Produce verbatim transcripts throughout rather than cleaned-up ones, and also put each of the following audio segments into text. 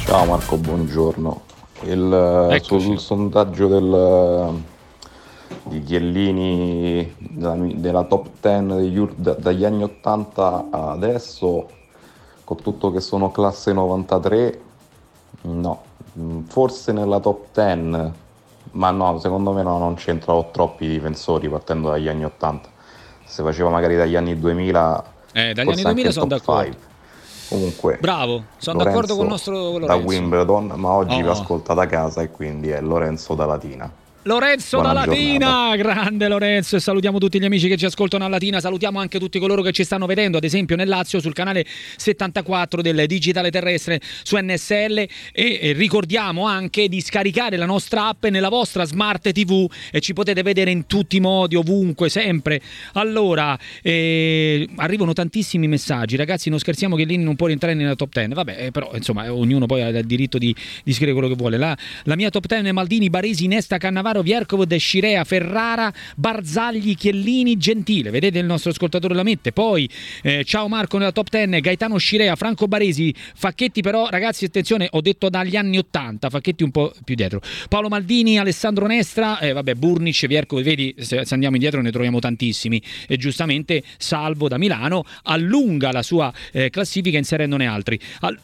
Ciao Marco, buongiorno. Il, sul sondaggio del, di Chiellini della, della top dieci degli, ur- da- dagli anni ottanta a adesso, con tutto che sono classe novantatré, no, Mm, forse nella top dieci, ma no, secondo me no, non c'entrano troppi difensori partendo dagli anni ottanta. Se faceva magari dagli anni duemila, Eh, dagli anni forse anche duemila il sono top d'accordo. cinque. Comunque, Bravo, sono d'accordo con il Lorenzo nostro con da Lorenzo. Wimbledon, ma oggi vi Oh. ascolta da casa e quindi è Lorenzo da Latina. Lorenzo Buona da Latina, giornata. grande Lorenzo, e salutiamo tutti gli amici che ci ascoltano a Latina, salutiamo anche tutti coloro che ci stanno vedendo, ad esempio nel Lazio sul canale settantaquattro del digitale terrestre su N S L e, e ricordiamo anche di scaricare la nostra app nella vostra smart tivù e ci potete vedere in tutti i modi, ovunque, sempre. Allora, eh, arrivano tantissimi messaggi, ragazzi, non scherziamo che Lini non può rientrare nella top dieci, vabbè, eh, però insomma ognuno poi ha il diritto di, di scrivere quello che vuole. La, la mia top dieci è Maldini, Baresi, Nesta, Cannavaro, Viercovod, Scirea, Ferrara, Barzagli, Chiellini, Gentile. Vedete, il nostro ascoltatore la mette. Poi eh, ciao Marco nella top dieci, Gaetano, Scirea, Franco Baresi, Facchetti, però ragazzi attenzione, ho detto dagli anni ottanta, Facchetti un po' più dietro. Paolo Maldini, Alessandro Nestra, eh, vabbè, Burnic, Viercovod, vedi, se, se andiamo indietro ne troviamo tantissimi e giustamente Salvo da Milano allunga la sua eh, classifica inserendone altri. Al-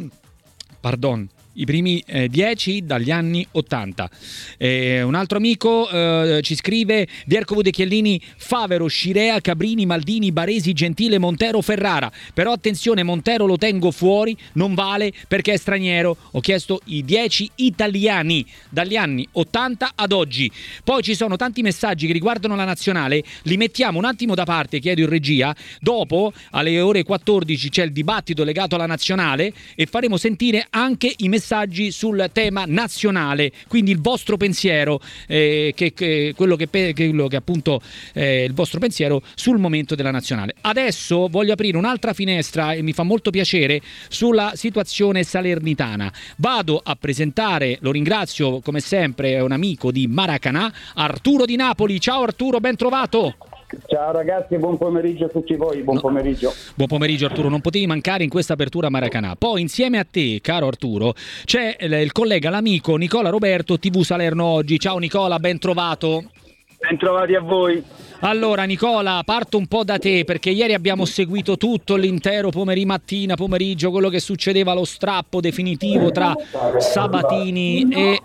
Pardon. I primi dieci eh, dagli anni ottanta. Eh, un altro amico eh, ci scrive: Viercovod, Chiellini, Favero, Scirea, Cabrini, Maldini, Baresi, Gentile, Montero, Ferrara. Però attenzione, Montero lo tengo fuori, non vale perché è straniero. Ho chiesto i dieci italiani dagli anni ottanta ad oggi. Poi ci sono tanti messaggi che riguardano la nazionale, li mettiamo un attimo da parte, chiedo in regia. Dopo, alle ore quattordici, c'è il dibattito legato alla nazionale e faremo sentire anche i messaggi messaggi sul tema nazionale, quindi il vostro pensiero, eh, che, che, quello che, quello che appunto eh, il vostro pensiero sul momento della nazionale. Adesso voglio aprire un'altra finestra e mi fa molto piacere sulla situazione salernitana. Vado a presentare, lo ringrazio come sempre, è un amico di Maracanã, Arturo di Napoli. Ciao Arturo, ben trovato. Ciao ragazzi, buon pomeriggio a tutti voi, buon no. pomeriggio. Buon pomeriggio Arturo, non potevi mancare in questa apertura Maracanã. Poi insieme a te, caro Arturo, c'è il collega, l'amico Nicola Roberto, tivù Salerno Oggi. Ciao Nicola, ben trovato. Ben trovati a voi. Allora Nicola, parto un po' da te perché ieri abbiamo seguito tutto l'intero pomeriggio, mattina, pomeriggio, quello che succedeva allo strappo definitivo tra Sabatini e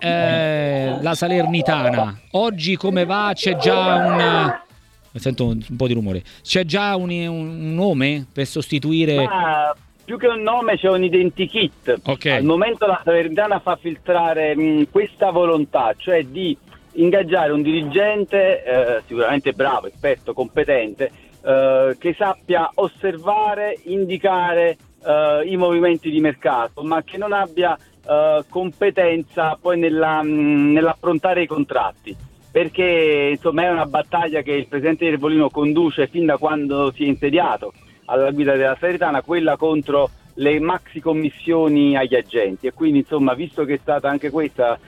eh, la Salernitana. Oggi come va? C'è già una... Sento un, un po' di rumore. C'è già un, un nome per sostituire? Ma più che un nome c'è un identikit. Okay. Al momento la Salernitana fa filtrare mh, questa volontà, cioè di ingaggiare un dirigente eh, sicuramente bravo, esperto, competente, eh, che sappia osservare, indicare eh, i movimenti di mercato, ma che non abbia eh, competenza poi nella, mh, nell'affrontare i contratti. Perché insomma è una battaglia che il presidente di Ervolino conduce fin da quando si è insediato alla guida della Salernitana, quella contro le maxi commissioni agli agenti, e quindi insomma, visto che è stata anche questa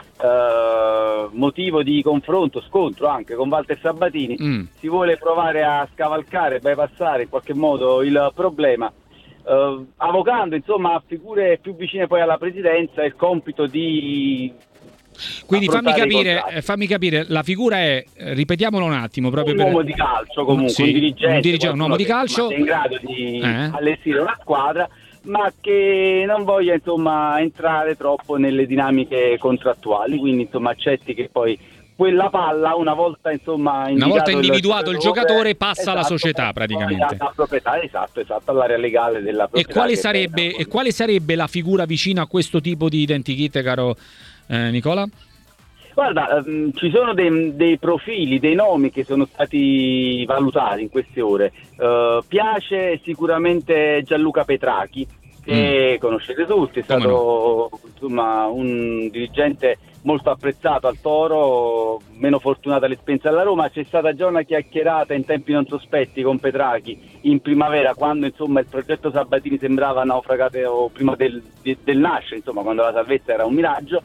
eh, motivo di confronto, scontro anche con Walter Sabatini, mm. si vuole provare a scavalcare, bypassare in qualche modo il problema, eh, avocando insomma a figure più vicine poi alla presidenza il compito di... Quindi fammi capire, fammi capire, la figura è, ripetiamolo un attimo, proprio un per... uomo di calcio comunque, sì, un dirigente, un, dirigente, un uomo di calcio che è in grado di eh? allestire una squadra, ma che non voglia insomma entrare troppo nelle dinamiche contrattuali, quindi insomma accetti che poi quella palla una volta insomma una volta individuato il, il giocatore passa esatto, alla società praticamente alla proprietà, esatto, esatto, all'area legale della proprietà. E quale sarebbe, e quale sarebbe la figura vicina a questo tipo di identikit, caro eh, Nicola? Guarda, ehm, ci sono dei, dei profili, dei nomi che sono stati valutati in queste ore. Uh, piace sicuramente Gianluca Petrachi, che mm. conoscete tutti, è stato no? insomma un dirigente molto apprezzato al Toro, meno fortunato all'esperienza alla Roma. C'è stata già una chiacchierata in tempi non sospetti con Petrachi in primavera, quando insomma il progetto Sabatini sembrava naufragato prima del, del nascere, insomma quando la salvezza era un miraggio.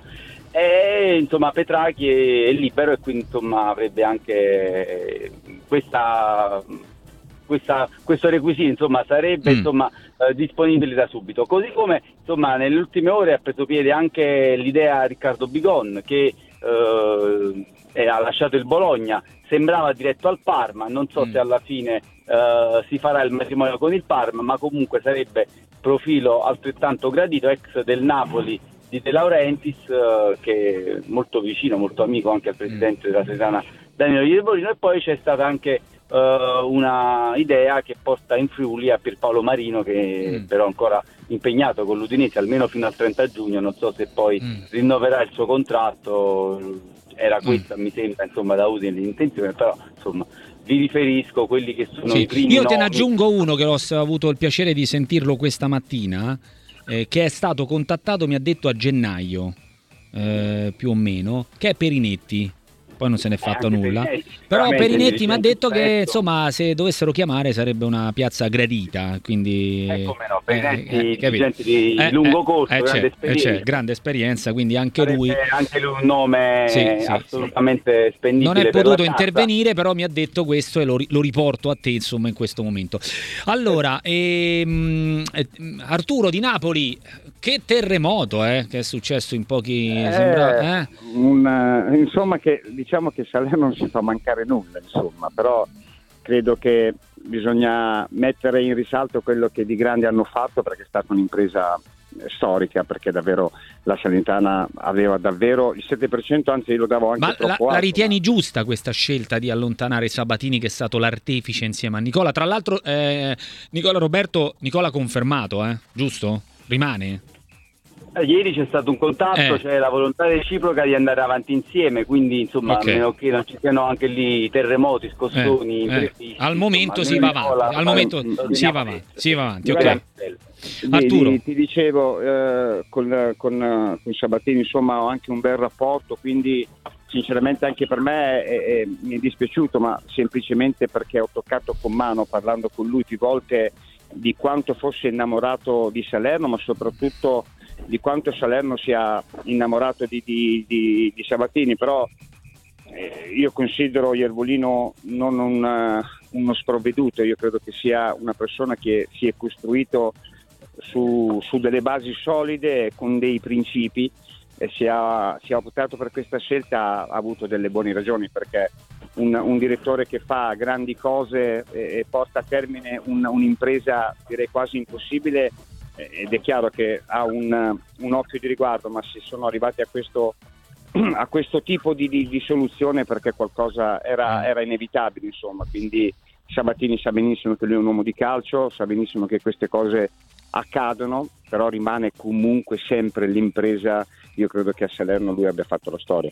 E insomma Petrachi è, è libero e quindi insomma avrebbe anche questa questa, questo requisito insomma sarebbe mm. insomma eh, disponibile da subito, così come insomma nelle ultime ore ha preso piede anche l'idea Riccardo Bigon che eh, ha lasciato il Bologna, sembrava diretto al Parma, non so mm. se alla fine eh, si farà il matrimonio con il Parma, ma comunque sarebbe profilo altrettanto gradito, ex del Napoli di De Laurentiis, eh, che è molto vicino, molto amico anche al presidente mm. della Salernitana Danilo Iervolino. E poi c'è stata anche uh, una idea che porta in Friuli a Pierpaolo Marino, che mm. però è ancora impegnato con l'Udinese almeno fino al trenta giugno, non so se poi mm. rinnoverà il suo contratto, era questa mm. mi sembra insomma da Udine l'intenzione, però insomma vi riferisco quelli che sono sì. i primi io te nomi. Ne aggiungo uno che ho avuto il piacere di sentirlo questa mattina, eh, che è stato contattato, mi ha detto a gennaio eh, più o meno, che è Perinetti. Poi non se n'è fatto eh, nulla, Perinetti, però Perinetti mi ha detto che insomma se dovessero chiamare sarebbe una piazza gradita, quindi eh, come no, Perinetti eh, gente di eh, lungo corso, eh, grande, c'è, esperienza. C'è, grande esperienza, quindi anche sarebbe lui anche lui un nome sì, sì, assolutamente sì. spendibile. Non è potuto intervenire, però mi ha detto questo e lo, lo riporto a te insomma in questo momento. Allora ehm, Arturo di Napoli, che terremoto eh, che è successo in pochi eh, sembra, eh? un, insomma che diciamo che Salerno non si fa mancare nulla, insomma, però credo che bisogna mettere in risalto quello che di grande hanno fatto, perché è stata un'impresa storica, perché davvero la Salernitana aveva davvero il sette per cento, anzi io lo davo anche ma troppo la, alto. la ritieni ma... giusta questa scelta di allontanare Sabatini, che è stato l'artefice insieme a Nicola? Tra l'altro eh, Nicola Roberto, Nicola confermato, eh? Giusto? Rimane? Ieri c'è stato un contatto, eh. c'è la volontà reciproca di andare avanti insieme, quindi insomma okay. a meno che non ci siano anche lì terremoti, scossoni, eh. eh. al momento si va avanti, al momento si va avanti, si va avanti, ok. Arturo, ti, ti dicevo eh, con, con, con Sabatini insomma ho anche un bel rapporto, quindi sinceramente anche per me è, è, mi è dispiaciuto, ma semplicemente perché ho toccato con mano, parlando con lui più volte, di quanto fosse innamorato di Salerno, ma soprattutto di quanto Salerno sia innamorato di, di, di, di Sabatini. Però eh, io considero Iervolino non un, uh, uno sprovveduto, io credo che sia una persona che si è costruito su, su delle basi solide, con dei principi, e si ha, si ha optato per questa scelta, ha avuto delle buone ragioni, perché un, un direttore che fa grandi cose e, e porta a termine un, un'impresa direi quasi impossibile, ed è chiaro che ha un, un occhio di riguardo, ma si sono arrivati a questo, a questo tipo di, di, di soluzione perché qualcosa era, era inevitabile, insomma. Quindi Sabatini sa benissimo che lui è un uomo di calcio, sa benissimo che queste cose accadono, però rimane comunque sempre l'impresa. Io credo che a Salerno lui abbia fatto la storia.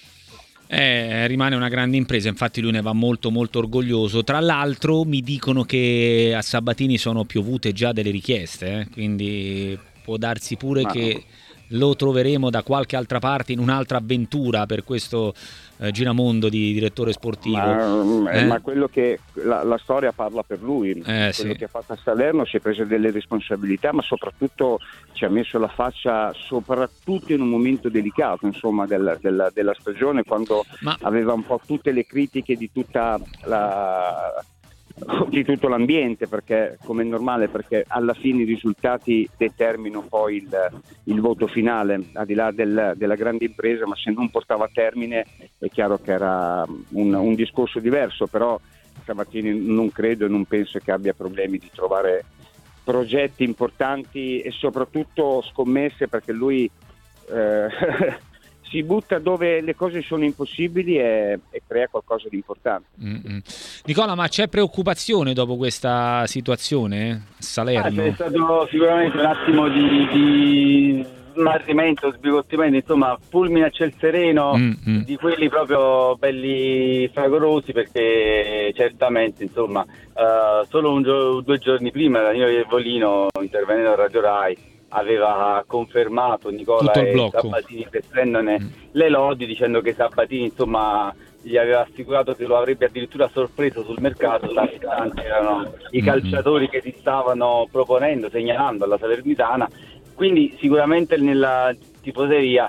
Eh, rimane una grande impresa, infatti lui ne va molto molto orgoglioso. Tra l'altro mi dicono che a Sabatini sono piovute già delle richieste, eh? Quindi può darsi pure Ma che no. lo troveremo da qualche altra parte in un'altra avventura per questo eh, giramondo di direttore sportivo. Ma, eh? ma quello che la, la storia parla per lui, eh, quello sì. che ha fatto a Salerno, si è preso delle responsabilità, ma soprattutto ci ha messo la faccia soprattutto in un momento delicato, insomma, della, della, della stagione, quando ma... aveva un po' tutte le critiche di tutta la di tutto l'ambiente, perché come è normale, perché alla fine i risultati determinano poi il, il voto finale, al di là del, della grande impresa, ma se non portava a termine è chiaro che era un, un discorso diverso. Però Sabatini non credo e non penso che abbia problemi di trovare progetti importanti e soprattutto scommesse, perché lui eh, si butta dove le cose sono impossibili e, e crea qualcosa di importante. Mm-hmm. Nicola, ma c'è preoccupazione dopo questa situazione a Salerno? Ah, c'è stato sicuramente un attimo di, di smarrimento, sbigottimento, insomma fulmine a ciel sereno, mm-hmm. di quelli proprio belli fragorosi, perché certamente insomma uh, solo un gio- due giorni prima Danilo Iervolino, intervenendo a Radio Rai, aveva confermato Nicola e Sabatini, prestendone mm. le lodi, dicendo che Sabatini insomma gli aveva assicurato che lo avrebbe addirittura sorpreso sul mercato. Tanti erano i calciatori mm. che si stavano proponendo, segnalando alla Salernitana. Quindi sicuramente nella tifoseria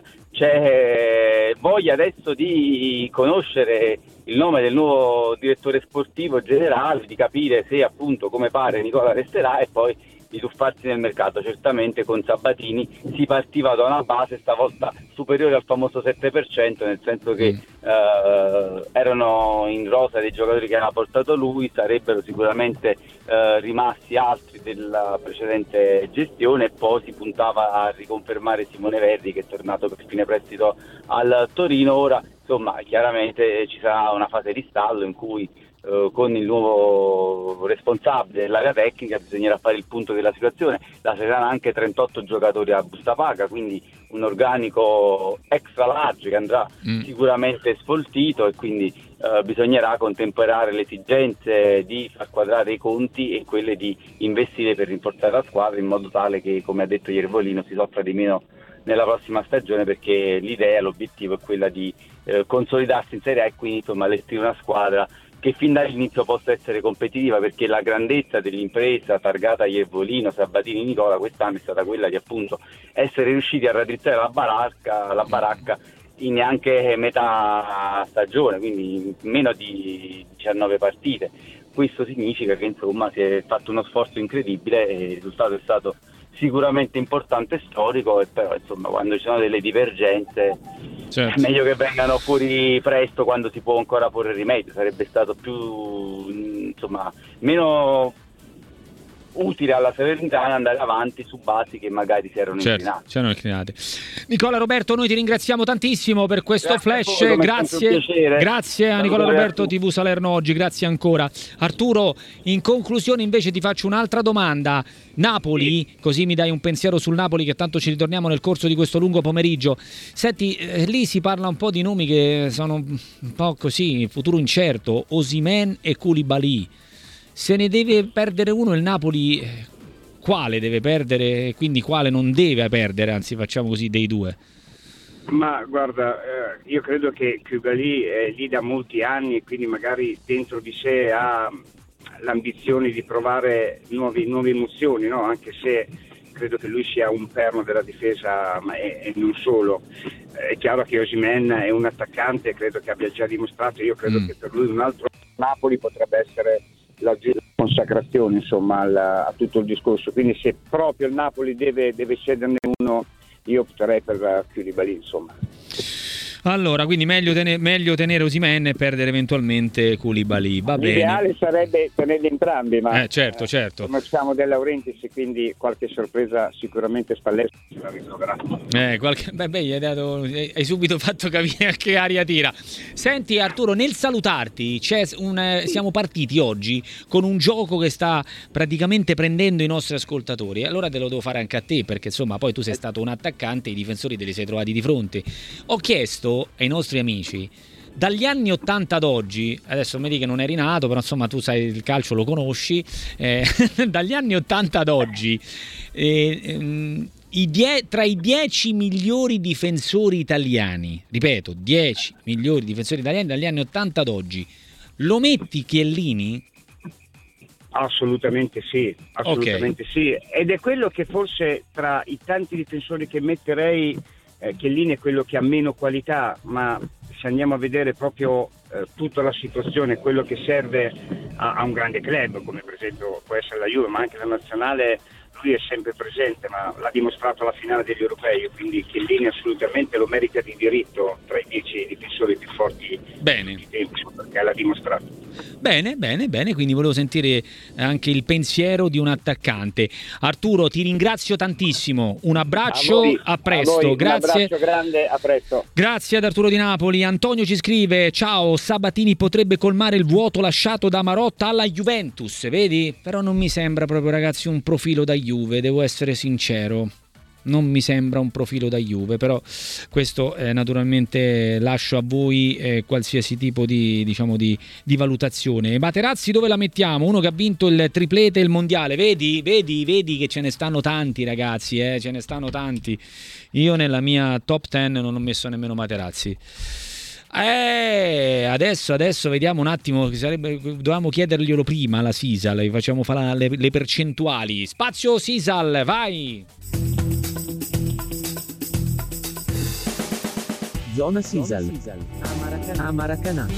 c'è voglia adesso di conoscere il nome del nuovo direttore sportivo generale, di capire se appunto, come pare, Nicola resterà, e poi di tuffarsi nel mercato. Certamente con Sabatini si partiva da una base stavolta superiore al famoso sette per cento, nel senso che mm. eh, erano in rosa dei giocatori che aveva portato lui, sarebbero sicuramente eh, rimasti altri della precedente gestione, e poi si puntava a riconfermare Simone Verri, che è tornato per fine prestito al Torino. Ora insomma chiaramente ci sarà una fase di stallo in cui Uh, con il nuovo responsabile dell'area tecnica bisognerà fare il punto della situazione. La saranno anche trentotto giocatori a busta paga, quindi un organico extra large che andrà mm. sicuramente sfoltito, e quindi uh, bisognerà contemperare le esigenze di far quadrare i conti e quelle di investire per rinforzare la squadra, in modo tale che, come ha detto Iervolino, si soffra di meno nella prossima stagione, perché l'idea, l'obiettivo è quella di eh, consolidarsi in Serie A e quindi insomma allestire una squadra che fin dall'inizio possa essere competitiva, perché la grandezza dell'impresa targata Iervolino, Sabatini, Nicola quest'anno è stata quella di appunto essere riusciti a raddrizzare la baracca, la baracca in neanche metà stagione, quindi meno di diciannove partite. Questo significa che insomma si è fatto uno sforzo incredibile e il risultato è stato sicuramente importante e storico, e però insomma quando ci sono delle divergenze certo. è meglio che vengano fuori presto, quando si può ancora porre rimedio. Sarebbe stato più insomma meno utile alla Salernitana andare avanti su basi che magari si erano certo, inclinate. Si erano inclinate. Nicola Roberto, noi ti ringraziamo tantissimo per questo grazie flash, voi, grazie, grazie a Nicola Roberto, tivù Salerno Oggi, grazie ancora. Arturo, in conclusione invece ti faccio un'altra domanda. Napoli, sì. Così mi dai un pensiero sul Napoli, che tanto ci ritorniamo nel corso di questo lungo pomeriggio. Senti, eh, lì si parla un po' di nomi che sono un po' così, futuro incerto, Osimhen e Koulibaly. Se ne deve perdere uno il Napoli, quale deve perdere, quindi quale non deve perdere, anzi facciamo così, dei due? Ma guarda, eh, io credo che Koulibaly è lì da molti anni, quindi magari dentro di sé ha l'ambizione di provare nuovi, nuove emozioni, no? Anche se credo che lui sia un perno della difesa, ma è, è non solo. È chiaro che Osimhen è un attaccante, credo che abbia già dimostrato, io credo mm. che per lui un altro Napoli potrebbe essere la consacrazione insomma al, a tutto il discorso, quindi se proprio il Napoli deve, deve cederne uno, io opterei per Koulibaly insomma. Allora, quindi meglio, tene- meglio tenere Osimhen e perdere eventualmente Koulibaly. Va bene. L'ideale sarebbe tenerli entrambi, ma eh, certo, eh, certo. conosciamo De Laurentiis, quindi qualche sorpresa sicuramente Spalletti ce la ritroverà. Eh, qualche... Beh, beh, gli hai, dato... hai subito fatto capire a che aria tira. Senti Arturo, nel salutarti, c'è un... siamo partiti oggi con un gioco che sta praticamente prendendo i nostri ascoltatori. Allora te lo devo fare anche a te, perché insomma poi tu sei stato un attaccante e i difensori te li sei trovati di fronte. Ho chiesto ai nostri amici, dagli anni ottanta ad oggi, adesso mi dici che non eri nato, però insomma tu sai il calcio, lo conosci, eh, dagli anni ottanta ad oggi, eh, ehm, i die- tra i dieci migliori difensori italiani, ripeto, dieci migliori difensori italiani dagli anni ottanta ad oggi, lo metti Chiellini? Assolutamente sì, assolutamente okay. sì, ed è quello che forse tra i tanti difensori che metterei, Eh, Chiellini è quello che ha meno qualità, ma se andiamo a vedere proprio eh, tutta la situazione, quello che serve a, a un grande club come per esempio può essere la Juve, ma anche la nazionale, lui è sempre presente, ma l'ha dimostrato alla finale degli europei, quindi Chiellini assolutamente lo merita di diritto tra i dieci difensori più forti bene. di tempo, perché l'ha dimostrato. Bene, bene, bene, quindi volevo sentire anche il pensiero di un attaccante. Arturo, ti ringrazio tantissimo, un abbraccio, a, voi, a presto, a voi, grazie. Un abbraccio grande, a presto. Grazie ad Arturo di Napoli. Antonio ci scrive: ciao, Sabatini potrebbe colmare il vuoto lasciato da Marotta alla Juventus, vedi? Però non mi sembra proprio, ragazzi, un profilo da Juve, devo essere sincero. Non mi sembra un profilo da Juve, però questo eh, naturalmente lascio a voi eh, qualsiasi tipo di, diciamo, di, di valutazione. Materazzi dove la mettiamo? Uno che ha vinto il triplete e il mondiale, vedi, vedi, vedi che ce ne stanno tanti, ragazzi, eh, ce ne stanno tanti. Io nella mia top ten non ho messo nemmeno Materazzi. Eh, adesso, adesso vediamo un attimo, sarebbe, dovevamo chiederglielo prima alla Sisal, facciamo fare le, le percentuali. Spazio Sisal, vai! Zona Sisal. A Maracanã.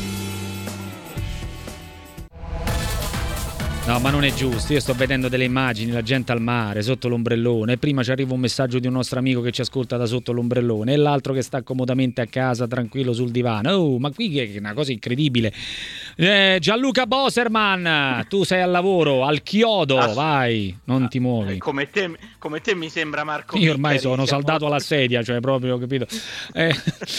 No, ma non è giusto, io sto vedendo delle immagini, la gente al mare, sotto l'ombrellone, e prima ci arriva un messaggio di un nostro amico che ci ascolta da sotto l'ombrellone, e l'altro che sta comodamente a casa, tranquillo sul divano. Oh, ma qui è una cosa incredibile. Eh, Gianluca Boserman, tu sei al lavoro, al chiodo, Ass- vai, non ti muovi. Come te, come te mi sembra, Marco. Io ormai sono saldato alla sedia, cioè proprio, capito? Eh,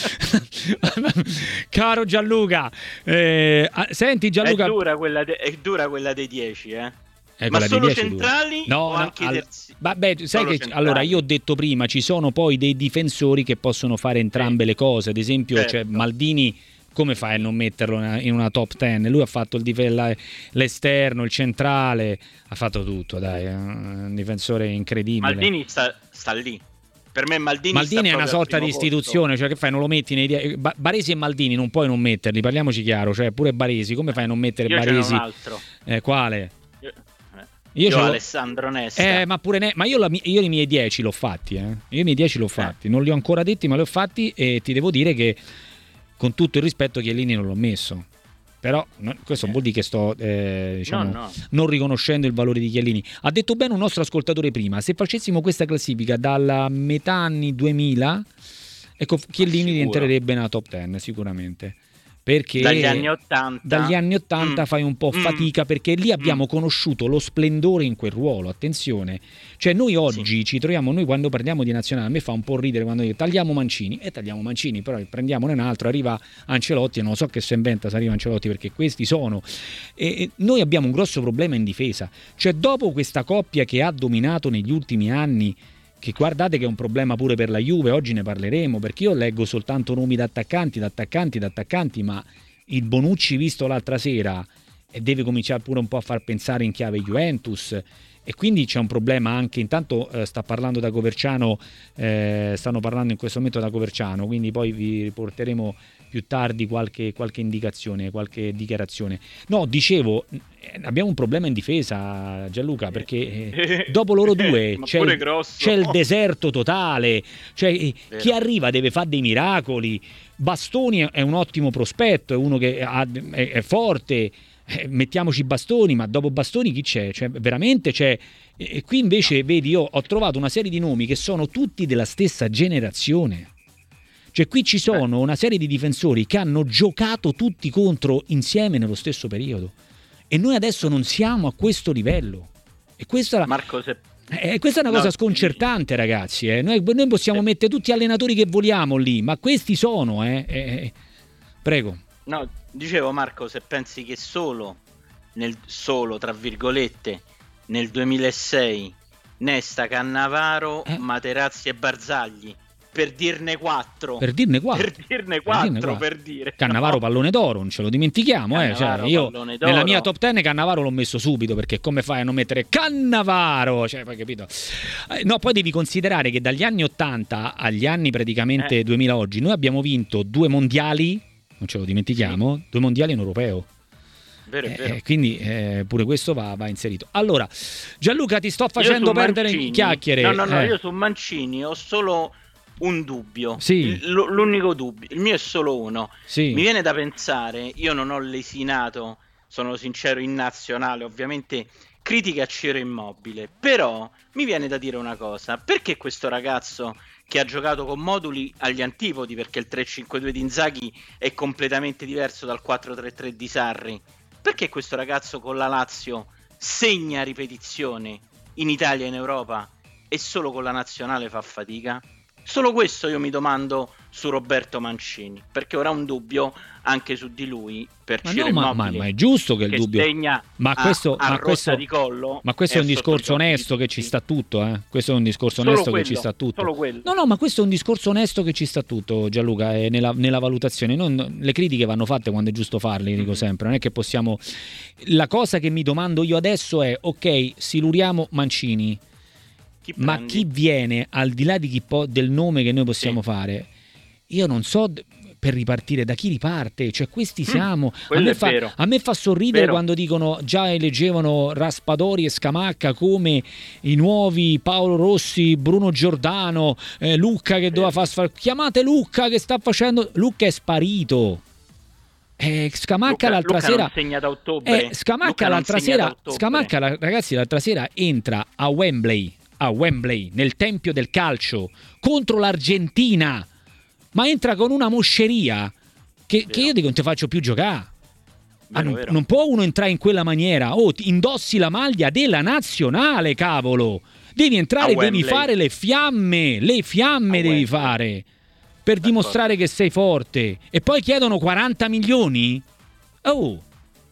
caro Gianluca, eh, senti Gianluca... È dura quella, de- è dura quella dei dieci. Eh? Eh, ma solo dieci centrali no, o no, anche all... terzi? Vabbè, sai solo che centrali. Allora io ho detto prima, ci sono poi dei difensori che possono fare entrambe sì. le cose, ad esempio certo. cioè, Maldini come fai a non metterlo in una top dieci? Lui ha fatto il dif- l'esterno, il centrale, ha fatto tutto, dai, è un difensore incredibile. Maldini sta, sta lì. Per me Maldini, Maldini è una sorta di istituzione, posto. Cioè che fai, non lo metti nei die- Baresi e Maldini non puoi non metterli, parliamoci chiaro, cioè pure Baresi, come fai a non mettere io Baresi? Un altro. Eh, quale? Io, eh. io, io Alessandro Nesta. Eh, ma pure ne- ma io, la, io i miei dieci l'ho fatti, eh. Io i miei dieci l'ho fatti, eh. non li ho ancora detti, ma li ho fatti e ti devo dire che con tutto il rispetto Chiellini non l'ho messo. Però no, questo eh. vuol dire che sto eh, diciamo, no, no. non riconoscendo il valore di Chiellini. Ha detto bene un nostro ascoltatore prima, se facessimo questa classifica dalla metà anni duemila, ecco, Chiellini rientrerebbe nella top dieci sicuramente. Perché dagli anni ottanta dagli anni ottanta mm. fai un po' fatica, perché lì abbiamo mm. conosciuto lo splendore in quel ruolo, attenzione, cioè noi oggi sì. ci troviamo, noi quando parliamo di nazionale, a me fa un po' ridere quando io tagliamo Mancini e tagliamo Mancini, però prendiamone un altro, arriva Ancelotti e non so che si inventa se arriva Ancelotti, perché questi sono e noi abbiamo un grosso problema in difesa, cioè dopo questa coppia che ha dominato negli ultimi anni, che guardate che è un problema pure per la Juve, oggi ne parleremo, perché io leggo soltanto nomi da attaccanti, da attaccanti, da attaccanti, ma il Bonucci visto l'altra sera e deve cominciare pure un po' a far pensare in chiave Juventus, e quindi c'è un problema anche, intanto eh, sta parlando da Coverciano, eh, stanno parlando in questo momento da Coverciano, quindi poi vi riporteremo più tardi qualche, qualche indicazione, qualche dichiarazione. No, dicevo, abbiamo un problema in difesa, Gianluca, perché eh, dopo loro due c'è il, c'è il deserto totale, cioè eh, chi arriva deve fare dei miracoli. Bastoni è un ottimo prospetto, è uno che ha, è, è forte, eh, mettiamoci Bastoni, ma dopo Bastoni chi c'è? Cioè, veramente c'è. E qui invece, vedi, io ho trovato una serie di nomi che sono tutti della stessa generazione. Cioè qui ci sono una serie di difensori che hanno giocato tutti contro insieme nello stesso periodo, e noi adesso non siamo a questo livello, e questa, Marco, se... eh, questa è una no, cosa sconcertante, ragazzi, eh. noi, noi possiamo eh. mettere tutti gli allenatori che vogliamo lì, ma questi sono eh. Eh, prego. No, dicevo, Marco, se pensi che solo nel solo tra virgolette nel duemilasei Nesta, Cannavaro, eh. Materazzi e Barzagli, per dirne quattro per dirne quattro per dirne quattro, per, dirne quattro. per dire Cannavaro no. pallone d'oro, non ce lo dimentichiamo, eh. Cioè, io nella mia top dieci Cannavaro l'ho messo subito, perché come fai a non mettere Cannavaro, cioè, poi capito? Eh, no, poi devi considerare che dagli anni ottanta agli anni praticamente eh. duemila oggi noi abbiamo vinto due mondiali, non ce lo dimentichiamo, sì. due mondiali in europeo. Vero, è vero. Eh, quindi eh, pure questo va, va inserito. Allora, Gianluca, ti sto facendo perdere Mancini, chiacchiere. No, no, no, eh. io su Mancini ho solo un dubbio, sì. L- l'unico dubbio, il mio è solo uno. Sì. Mi viene da pensare, io non ho lesinato, sono sincero, in nazionale, ovviamente critiche a Ciro Immobile, però mi viene da dire una cosa: perché questo ragazzo che ha giocato con moduli agli antipodi, perché il tre cinque due di Inzaghi è completamente diverso dal quattro tre tre di Sarri, perché questo ragazzo con la Lazio segna ripetizione in Italia e in Europa e solo con la nazionale fa fatica? Solo questo io mi domando su Roberto Mancini, perché ora ho un dubbio anche su di lui, per ma, Ciro no, ma, ma, ma è giusto che il che dubbio segna ma questo, a, a ma questo, di collo, ma questo è un discorso onesto che ci sta tutto, eh? Questo è un discorso solo onesto quello, che ci sta tutto. Solo quello. No, no, ma questo è un discorso onesto che ci sta tutto, Gianluca, è nella, nella valutazione. Non, le critiche vanno fatte quando è giusto farle, dico sempre, non è che possiamo. La cosa che mi domando io adesso è: ok, siluriamo Mancini, chi ma chi viene al di là di chi po- del nome che noi possiamo sì. fare? Io non so per ripartire. Da chi riparte? Cioè questi siamo. Mm, a, me fa, a me fa sorridere vero. quando dicono, già eleggevano Raspadori e Scamacca come i nuovi Paolo Rossi, Bruno Giordano, eh, Lucca che doveva far far... chiamate Lucca che sta facendo... Lucca è sparito. Eh, Scamacca Luca, l'altra Luca sera non segna da ottobre. eh, Scamacca Luca l'altra non segna sera da ottobre. Scamacca la, ragazzi l'altra sera entra a Wembley a Wembley nel tempio del calcio contro l'Argentina, ma entra con una mosceria che, che io dico non ti faccio più giocare. Ah, non, non può uno entrare in quella maniera. Oh, ti indossi la maglia della nazionale, cavolo, devi entrare, devi fare le fiamme le fiamme a devi Wembley. fare per dimostrare che sei forte. E poi chiedono quaranta milioni? Oh,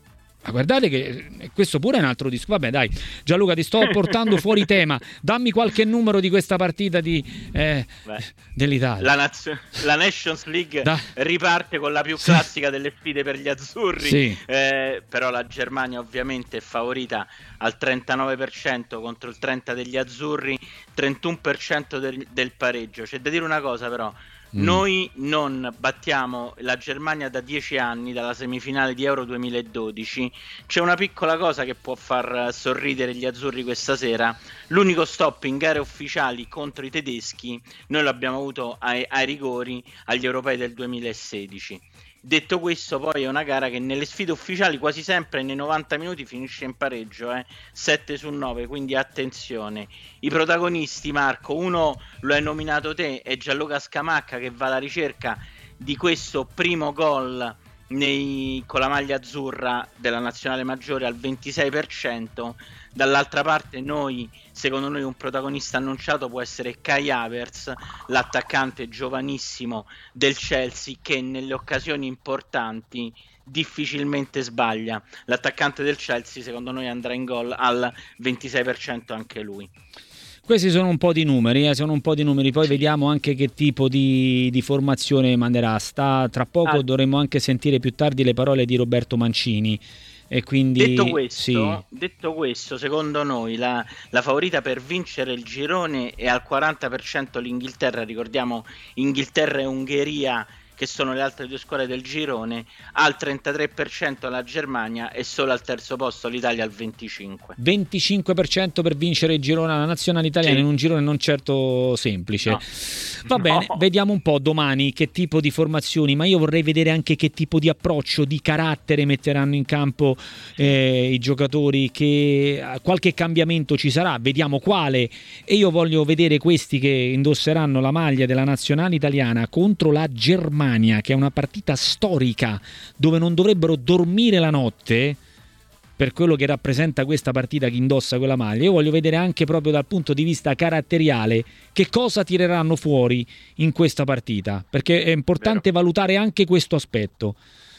ma guardate che questo pure è un altro disco. Vabbè dai, Gianluca, ti sto portando fuori tema. Dammi qualche numero di questa partita di, eh, dell'Italia. La, naz- la Nations League da- riparte con la più sì. classica delle sfide per gli azzurri, sì. eh, però la Germania ovviamente è favorita al trentanove per cento contro il trenta per cento degli azzurri, trentuno per cento del, del pareggio. C'è da dire una cosa però, Mm. noi non battiamo la Germania da dieci anni, dalla semifinale di Euro duemiladodici. C'è una piccola cosa che può far sorridere gli azzurri questa sera: l'unico stop in gare ufficiali contro i tedeschi noi l'abbiamo avuto ai, ai rigori agli europei del duemilasedici. Detto questo, poi è una gara che nelle sfide ufficiali quasi sempre nei novanta minuti finisce in pareggio, eh? sette su nove, quindi attenzione. I protagonisti, Marco, uno lo hai nominato te, è Gianluca Scamacca, che va alla ricerca di questo primo gol nei, con la maglia azzurra della nazionale maggiore al ventisei per cento. Dall'altra parte noi, secondo noi un protagonista annunciato può essere Kai Havertz, l'attaccante giovanissimo del Chelsea, che nelle occasioni importanti difficilmente sbaglia. L'attaccante del Chelsea secondo noi andrà in gol al ventisei per cento anche lui. Questi sono un po' di numeri, eh, sono un po' di numeri. Poi vediamo anche che tipo di, di formazione manderà. Sta, tra poco ah. dovremo anche sentire più tardi le parole di Roberto Mancini. E quindi, detto questo, sì. detto questo, secondo noi la, la favorita per vincere il girone è al quaranta per cento l'Inghilterra. Ricordiamo Inghilterra e Ungheria, che sono le altre due squadre del girone, al trentatré per cento la Germania e solo al terzo posto l'Italia al venticinque per cento. venticinque per cento per vincere il girone alla nazionale italiana, sì. In un girone non certo semplice. No. Va no. bene, vediamo un po' domani che tipo di formazioni, ma io vorrei vedere anche che tipo di approccio, di carattere metteranno in campo eh, i giocatori, che qualche cambiamento ci sarà, vediamo quale, e io voglio vedere questi che indosseranno la maglia della nazionale italiana contro la Germania, che è una partita storica dove non dovrebbero dormire la notte per quello che rappresenta questa partita, chi indossa quella maglia. Io voglio vedere anche proprio dal punto di vista caratteriale che cosa tireranno fuori in questa partita, perché è importante Vero. valutare anche questo aspetto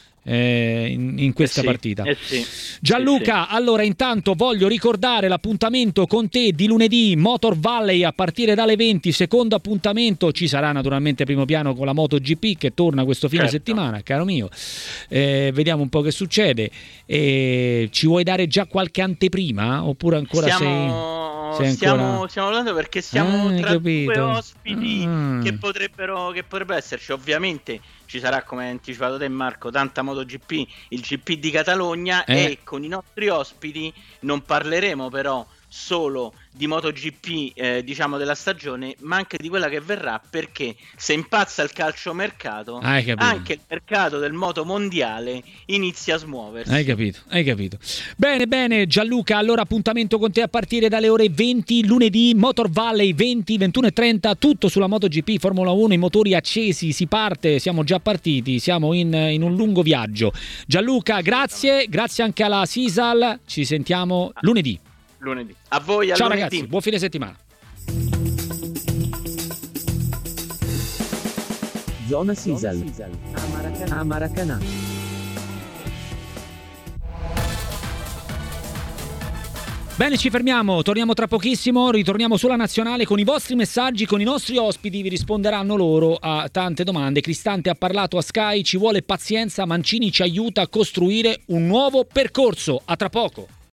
eh, in, in questa eh sì, partita. Eh sì, Gianluca, eh sì. allora intanto voglio ricordare l'appuntamento con te di lunedì, Motor Valley a partire dalle venti, secondo appuntamento. Ci sarà naturalmente primo piano con la MotoGP che torna questo fine certo. settimana, caro mio. Eh, vediamo un po' che succede. Eh, ci vuoi dare già qualche anteprima oppure ancora Siamo... sei, sei stiamo, ancora... stiamo parlando perché siamo ah, tra capito. due ospiti ah. che potrebbero che potrebbe esserci. Ovviamente ci sarà, come hai anticipato te Marco, tanta MotoGP, il G P di Catalogna, eh. e con i nostri ospiti non parleremo però solo di MotoGP eh, diciamo della stagione, ma anche di quella che verrà, perché se impazza il calciomercato, anche il mercato del moto mondiale inizia a smuoversi. Hai capito, hai capito. Bene, bene Gianluca, allora appuntamento con te a partire dalle ore venti lunedì, Motor Valley venti, ventuno e trenta, tutto sulla MotoGP, Formula uno, i motori accesi, si parte, siamo già partiti, siamo in, in un lungo viaggio. Gianluca, grazie, grazie anche alla Sisal, ci sentiamo lunedì. Lunedì. A voi, a ciao lunedì. Ragazzi, buon fine settimana. Zona Sisal a Maracanã. Bene, ci fermiamo, torniamo tra pochissimo, ritorniamo sulla nazionale con i vostri messaggi, con i nostri ospiti, vi risponderanno loro a tante domande. Cristante ha parlato a Sky, ci vuole pazienza, Mancini ci aiuta a costruire un nuovo percorso. A tra poco.